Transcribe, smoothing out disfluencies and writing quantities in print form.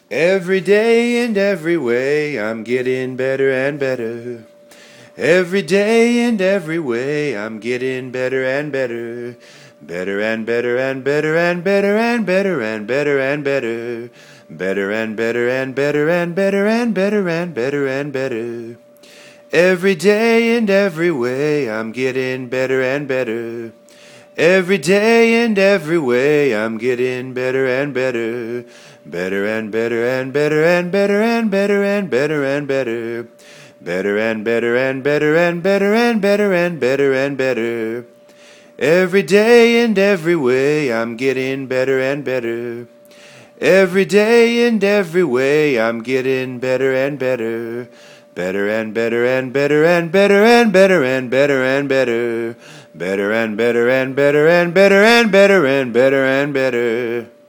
Every day and every way I'm getting better and better. Every day and every way I'm getting better and better. Better and better and better and better and better and better and better. Better and better and better and better and better and better and better. Every day and every way I'm getting better and better. Every day and every way I'm getting better and better. Better and better and better and better and better and better and better. Better and better and better and better and better and better and better. Every day and every way I'm getting better and better. Every day and every way I'm getting better and better. Better and better and better and better and better and better and better. Better and better and better and better and better and better and better.